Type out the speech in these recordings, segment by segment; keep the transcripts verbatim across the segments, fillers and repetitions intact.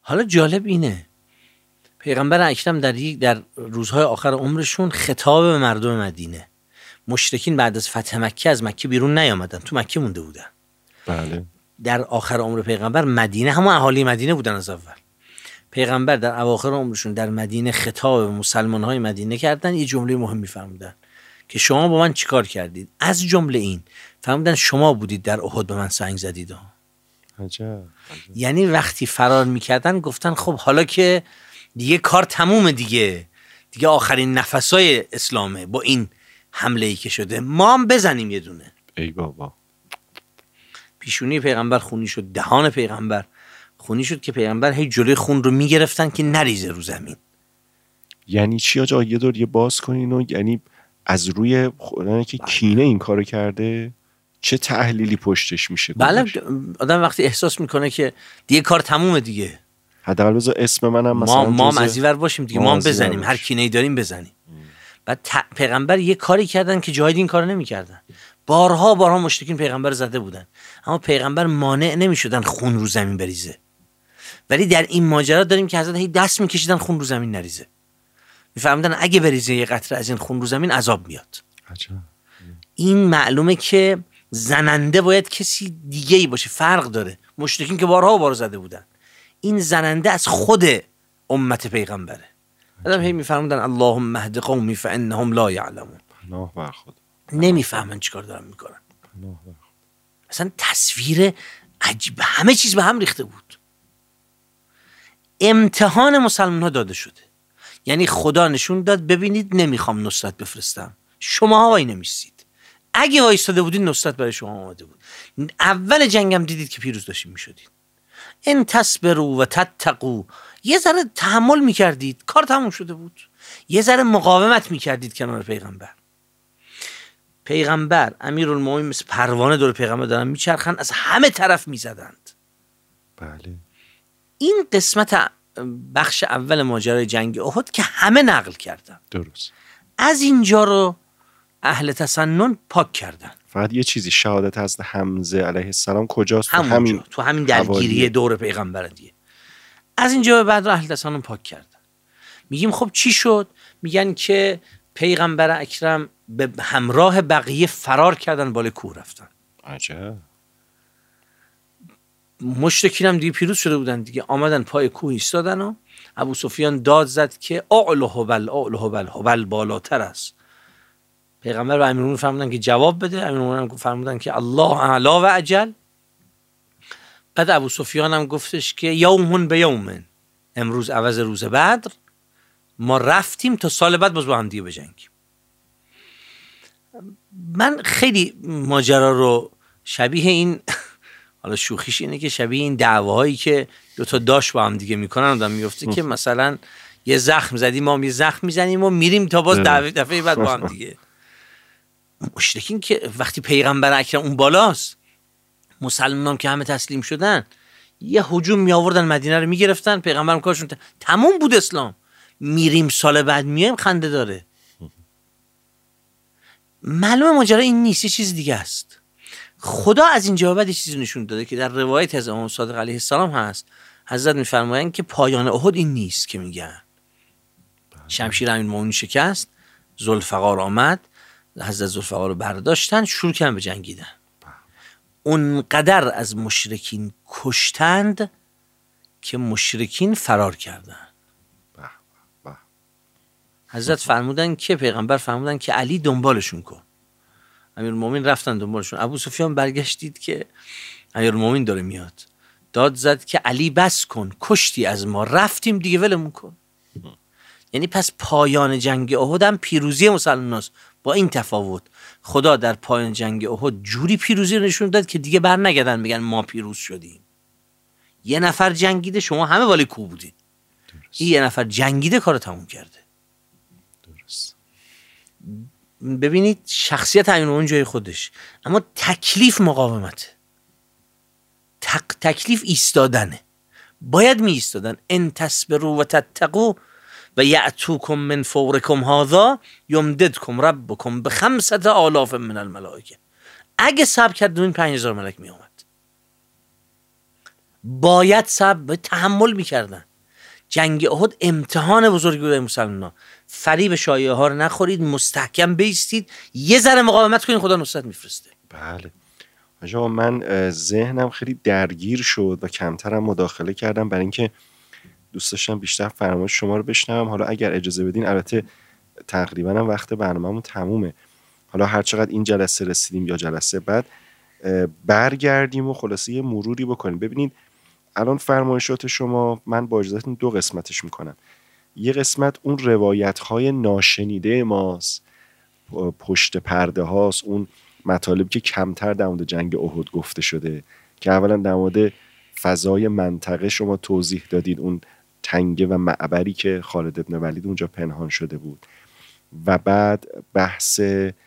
حالا جالب اینه پیغمبر اکرم در یک در روزهای آخر عمرشون خطاب به مردم مدینه، مشرکین بعد از فتح مکه از مکه بیرون نیامدن، تو مکه مونده بودن. بله. در آخر عمر پیغمبر مدینه، همون اهالی مدینه بودن از اول. پیغمبر در اواخر عمرشون در مدینه خطاب به مسلمان‌های مدینه کردن، یه جمله مهمی فرمودن که شما با من چیکار کردید؟ از جمله این فرمودن شما بودید در احد به من سنگ زدید ها. عجب. عجب. یعنی وقتی فرار میکردن گفتن خب حالا که دیگه کار تمومه، دیگه دیگه آخرین نفسای اسلامه با این حمله ای که شده، ما هم بزنیم یه دونه. ای بابا. پیشونی پیغمبر خونی شد، دهان پیغمبر خونی شد که پیغمبر هی جلوی خون رو میگرفتن که نریزه رو زمین. یعنی چی آجا؟ یه دور یه باز کنین و یعنی از روی خودنه که کینه این کارو کرده چه تحلیلی پشتش میشه؟ بله، آدم وقتی احساس میکنه که دیگه کار تمومه دیگه، حداقل بذار اسم منم مثلا ما ما هم از اینور باشیم دیگه، ما هم بزنیم، هر کینه‌ای داریم بزنیم. بعد ت... پیغمبر یه کاری کردن که جای این کارو نمیکردن. بارها بارها مشرکین پیغمبر زده بودن، اما پیغمبر مانع نمیشدن خون رو زمین بریزه. ولی در این ماجرا داریم که حضرت هی دست میکشیدن خون رو زمین نریزه، میفهمیدن اگه بریزه یه قطره از این خون رو زمین عذاب میاد. عجب. این معلومه که زننده باید کسی دیگه ای باشه، فرق داره. مشرکین که بارها بار زده بودن، این زننده از خود امت پیغمبره. آدم هی میفهمدن اللهم اهد قومی فانهم لا یعلمون. پناه بر خدا. نمیفهمن چیکار دارن میکنن. پناه بر خدا. اصلا تصویر عجیب، همه چیز به هم ریخته بود. امتحان مسلمان ها داده شده، یعنی خدا نشون داد ببینید نمیخوام نصرت بفرستم، شما ها وای نمیستید. اگه وایستاده بودین نصرت برای شما آماده بود. اول جنگم دیدید که پیروز داشتین میشدید. ان تصبروا و تتقوا، یه ذره تحمل میکردید کار تموم شده بود. یه ذره مقاومت میکردید کنار پیغمبر. پیغمبر امیرالمومنین مثل پروانه دور پیغمبر دارن میچرخن، از همه طرف میزدند. بله. این قسمت بخش اول ماجرای جنگ احد که همه نقل کردن. درست. از اینجا رو اهل تسنن پاک کردن. فقط یه چیزی، شهادت حضرت حمزه علیه السلام کجاست؟ تو همین تو همین درگیری دور پیغمبر دیگه. از اینجا به بعد رو اهل تسنن پاک کردن. میگیم خب چی شد؟ میگن که پیغمبر اکرم به همراه بقیه فرار کردن، بالا کوه رفتن. عجب. مشرکین هم دیگه پیروز شده بودن دیگه، آمدن پای کوه ایستادن و ابو سفیان داد زد که اعلو هبل اعلو هبل، هبل بالاتر است. پیغمبر و امیرالمومنین فرمودن که جواب بده، امیرالمومنین هم فرمودن که الله اعلی و اجل. بعد ابو سفیان هم گفتش که یومون به یومن، امروز عوض روز بدر ما رفتیم تا سال بعد باز با هم دیگه بجنگیم. من خیلی ماجرا رو شبیه این، حالا شوخیش اینه که شبیه این دعواهایی که دو تا داش با هم دیگه میکنن آدم میفته که مثلا یه زخم زدیم ما هم یه زخم میزنیم و میریم تا باز دفعه دفعه بعد با هم دیگه. مشرکین که وقتی پیغمبر اکرم اون بالاست، مسلمانان که همه تسلیم شدن، یه هجوم می آوردن مدینه رو میگرفتن، پیغمبرم کارشون تموم بود اسلام. میریم سال بعد میایم خنده داره. معلومه ماجرا این نیست، یه چیز دیگه است. خدا از اینجا بعد چیزی نشون داده که در روایت از امام صادق علیه السلام هست. حضرت میفرمایند که پایان احد این نیست که میگن. شمشیر امیرالمومنین شکست، ذوالفقار آمد، حضرت ذوالفقار رو برداشتن، شروع کردن به جنگیدن. اونقدر از مشرکین کشتند که مشرکین فرار کردن. حضرت فرمودن که پیغمبر فرمودن که علی دنبالشون کن. امیرالمومنین رفتن دنبالشون. ابو سفیان برگشت دید که امیرالمومنین داره میاد، داد زد که علی بس کن، کشتی از ما، رفتیم دیگه ولمون کن. یعنی پس پایان جنگ احد هم پیروزی مسلماناست، با این تفاوت خدا در پایان جنگ احد جوری پیروزی رو نشون داد که دیگه بر نگردن بگن ما پیروز شدیم. یه نفر جنگیده، شما همه بالای کوه بودین. این یه نفر جنگیده کارو تموم کرده. درست. ببینید شخصیت امیرالمومنین جای خودش، اما تکلیف مقاومته. تق... تکلیف ایستادنه. باید می ایستادن. ان تصبروا و تتقوا و یأتوکم من فورکم هذا یمددکم ربکم بخمسة آلاف من الملائکه. اگه صبر کردین پنج هزار ملک می آمد. باید صبر تحمل میکردن. جنگ احد امتحان بزرگی بود مسلمان‌ها. فریب شایعه ها رو نخورید، مستحکم بیستید، یه ذره مقاومت کنید، خدا نصرت میفرسته. بله آقا، من ذهنم خیلی درگیر شد و کمترم مداخله کردم برای اینکه دوست داشتم بیشتر فرمایش شما رو بشنوم. حالا اگر اجازه بدین، البته تقریبا هم وقت برنامه‌مون تمومه، حالا هر چقدر این جلسه رسیدیم یا جلسه بعد برگردیم و خلاصه یه مروری بکنیم. ببینید الان فرمایشات شما من با اجازهتون دو قسمتش میکنم. یه قسمت اون روایت‌های ناشنیده ماست، پشت پرده هاست، اون مطالبی که کمتر در مورد جنگ احد گفته شده که اولا در مورد فضای منطقه شما توضیح دادید، اون تنگه و معبری که خالد ابن ولید اونجا پنهان شده بود، و بعد بحث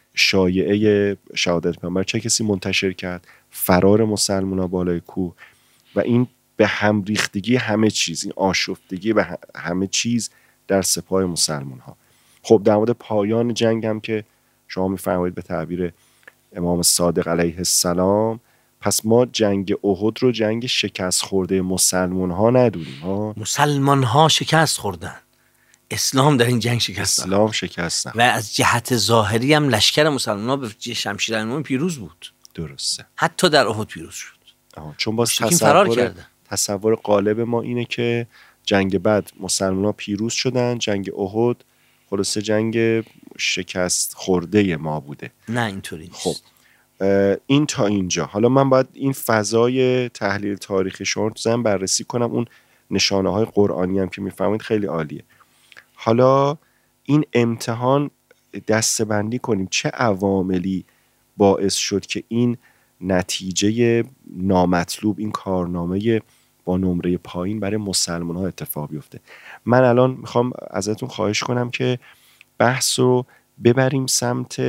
شایعه شهادت پیامبر چه کسی منتشر کرد، فرار مسلمان ها بالای کوه و این به هم ریختگی همه چیز، این آشفتگی به همه چیز در سپاه مسلمان ها. خب در مورد پایان جنگ هم که شما میفرمایید به تعبیر امام صادق علیه السلام، پس ما جنگ احد رو جنگ شکست خورده مسلمان ها ندونیم ها. مسلمان ها شکست خوردن، اسلام در این جنگ شکست اسلام شکست و از جهت ظاهری هم لشکر مسلمان ها به شمشیر المومن پیروز بود. درسته، حتی در احد پیروز شد. آه. چون باز تصور تصور قالب ما اینه که جنگ بعد مسلمان ها پیروز شدن، جنگ احد خلاصه جنگ شکست خورده ما بوده. نه اینطوری نیست. خب این تا اینجا. حالا من باید این فضای تحلیل تاریخی شما رو تو ذهنم بررسی کنم. اون نشانه های قرآنی هم که میفهمید خیلی عالیه. حالا این امتحان دسته‌بندی کنیم چه عواملی باعث شد که این نتیجه نامطلوب، این کارنامه با نمره پایین برای مسلمان ها اتفاق بیفته. من الان میخوام ازتون خواهش کنم که بحث رو ببریم سمت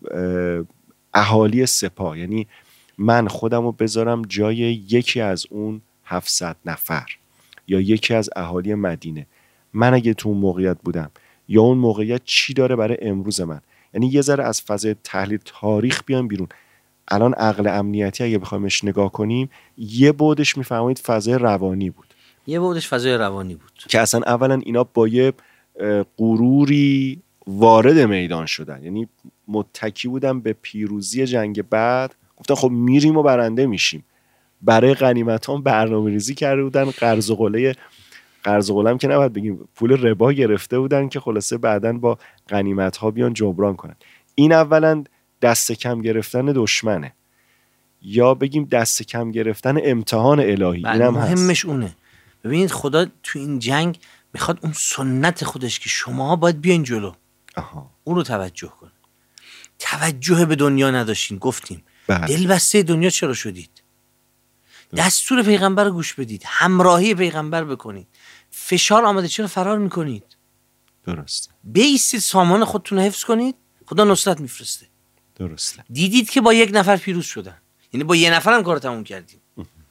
اهالی سپاه، یعنی من خودم رو بذارم جای یکی از اون هفتصد نفر یا یکی از اهالی مدینه. من اگه تو اون موقعیت بودم یا اون موقعیت چی داره برای امروز من، یعنی یه ذره از فضای تحلیل تاریخ بیام بیرون. الان عقل امنیتی اگه بخوایمش نگاه کنیم، یه بعدش میفهمید فضای روانی بود، یه بعدش فضای روانی بود که اصلا اولا اینا با یه غروری وارد میدان شدن، یعنی متکی بودن به پیروزی جنگ بعد، گفتن خب میریم و برنده میشیم. برای غنیمت ها برنامه ریزی کرده بودن، قرض و قله قرض و قله که نباید بگیم، پول ربا گرفته بودن که خلاصه بعداً با غنیمت ها بیان جبران کنن. این اولا دست کم گرفتن دشمنه، یا بگیم دست کم گرفتن امتحان الهی. اینم مهمش هست. اونه. ببینید خدا تو این جنگ میخواد اون سنت خودش که شما باید بیاین جلو، آها. اون رو توجه کن. توجه به دنیا نداشتین، گفتیم بله. دلبسته دنیا چرا شدید؟ دستور پیغمبر رو گوش بدید، همراهی پیغمبر بکنید. فشار آمده چرا فرار میکنید؟ درست. بیستید، سامان خودتون رو حفظ کنید، خدا نصرت میفرسته. درسته. دیدید که با یک نفر پیروز شدن، یعنی با یه نفر هم کار تموم کردیم.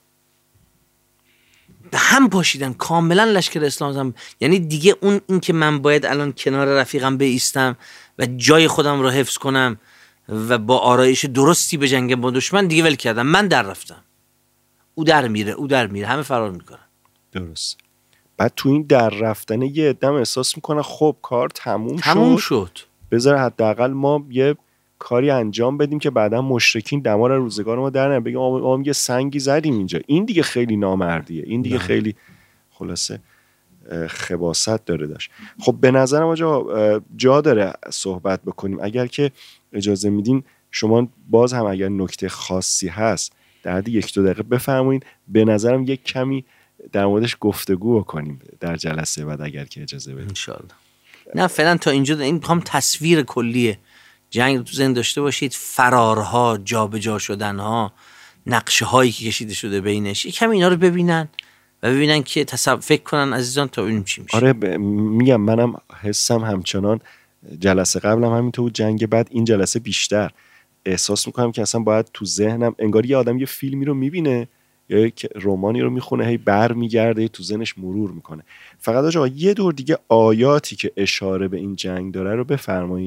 به هم پاشیدن کاملا لشکر اسلام هم. یعنی دیگه اون این که من باید الان کنار رفیقم بایستم و جای خودم رو حفظ کنم و با آرایش درستی به جنگ با دشمن، دیگه ول کردم، من در رفتم، او در میره او در میره، همه فرار میکنن. درست. بعد تو این در رفتن یه عدم احساس میکنه خب کار تموم, تموم شد, شد. بذار حداقل ما یه کاری انجام بدیم که بعدا مشرکین دمار روزگار ما در نمیارن، بگیم ما یه سنگی زدیم اینجا. این دیگه خیلی نامردیه، این دیگه نه. خیلی خلاصه خباثت داره داشت. خب به نظرم آجا جا داره صحبت بکنیم. اگر که اجازه میدین شما باز هم اگر نکته خاصی هست در حد یک دو دقیقه بفرمایید. به نظرم یک کمی در موردش گفتگو بکنیم در جلسه بعد اگر که اجازه بدید. انشالله. نه فعلا تا اینجا این میخوام تصویر کلیه جنگ رو تو ذهن داشته باشید، فرارها، جابجا شدنها، نقشه هایی که کشیده شده بینش، یکم اینا رو ببینن و ببینن که تصور فکر کنن عزیزان تا ببینیم چی میشه. آره ب... میگم منم حسم همچنان جلسه قبلم همینطور بود، جنگ بعد این جلسه بیشتر احساس میکنم که اصلا باید تو ذهنم انگار یه آدم یه فیلمی رو میبینه یا یک رمانی رو میخونه، هی بر میگرده تو ذهنش مرور میکنه. فقط آقا یه دور دیگه آیاتی که اشاره به این جنگ داره رو بفرمایید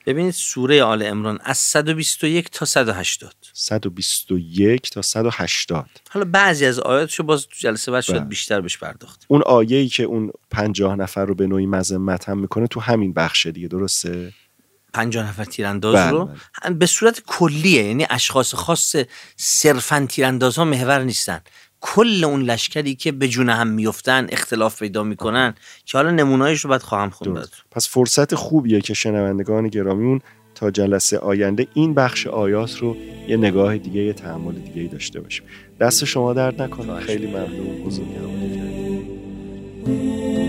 ببینید سوره آل عمران از صد و بیست و یک تا صد و هشتاد صد و بیست و یک تا صد و هشتاد. حالا بعضی از آیاتشو باز تو جلسه بعد شاید بله. بیشتر بهش پرداخت. اون آیه‌ای که اون پنجاه نفر رو به نوعی مذمت هم میکنه تو همین بخشه دیگه، درسته؟ پنجاه نفر تیرانداز بله رو بله. به صورت کلیه، یعنی اشخاص خاص صرفاً تیراندازها محور نیستن، کل اون لشکری که به جون هم میفتن، اختلاف پیدا میکنن که حالا نمونه‌ایش رو بعد خواهم خوند. پس فرصت خوبیه که شنوندگان گرامیون تا جلسه آینده این بخش آیات رو یه نگاه دیگه، یه تأمل دیگه داشته باشیم. دست شما درد نکنه، خیلی ممنون، بزرگوار کردید.